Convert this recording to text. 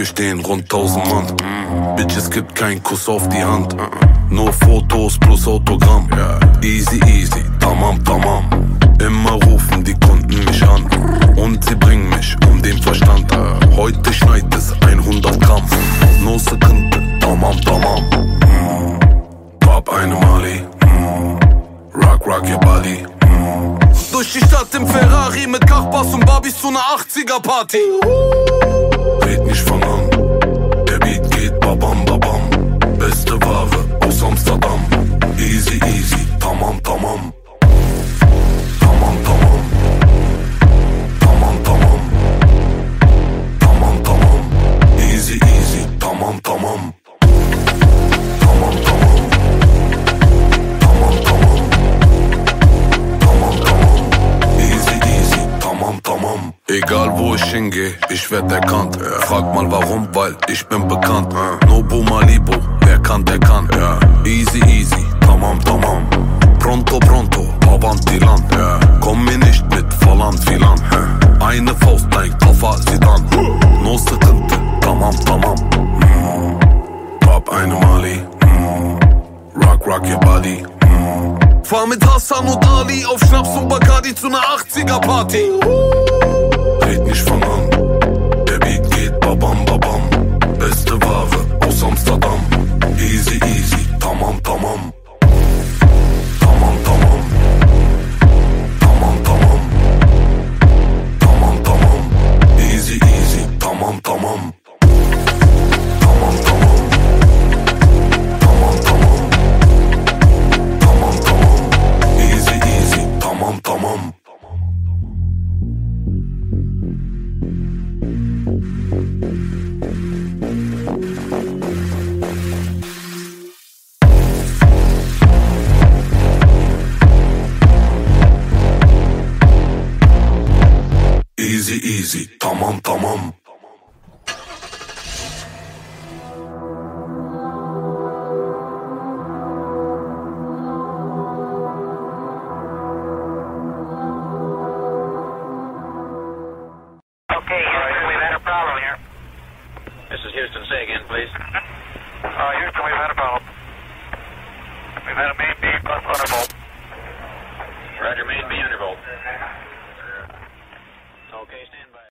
Tür stehen rund 1000 Mann. Bitch, es gibt keinen Kuss auf die Hand. Nur Fotos plus Autogramm. Easy, easy, tamam, tamam. Immer rufen die Kunden mich an. Und sie bringen mich um den Verstand. Heute schneit es 100 Gramm. No Sekunde, tamam, tamam. Hab eine Mali. Rock, rock your body. Durch die Stadt im Ferrari mit Kachbass und Barbies zu ner 80er Party. Red nicht von an, der Beat geht babam babam. Beste Ware aus Amsterdam. Easy easy, tamam tamam. Tamam tamam. Tamam tamam. Tamam tamam. Easy easy, tamam tamam. Tamam tamam. Tamam tamam. Tamam tamam. Easy easy, tamam tamam. Egal wo ich hingehe, ich werd erkannt. Frag mal warum, weil ich bin bekannt. Nobu Malibu, wer kann, der kann. Easy easy, tamam tamam. Pronto pronto, avanti Land. Komm mir nicht mit Volland Filan. Eine Faust, ein Koffer, Sidan. No Sekunde, tamam tamam. Hab eine Mali. Rock rock your body. Fahr mit Hassan und Ali auf Schnaps und Bacardi zu ner 80er Party. Red nicht von an, der Beat geht babam babam. Beste Ware aus Amsterdam. Easy easy, tamam tamam. Tamam tamam. Tamam tamam. Tamam tamam. Easy easy, tamam tamam. Tamam tamam. Tamam tamam. Tamam tamam. Easy easy, tamam tamam. Easy easy, tamam tamam. Okay, Houston, we've had a problem here. This is Houston. Say again, please. Houston, we've had a problem. We've had a main beam plus undervolt. Roger, main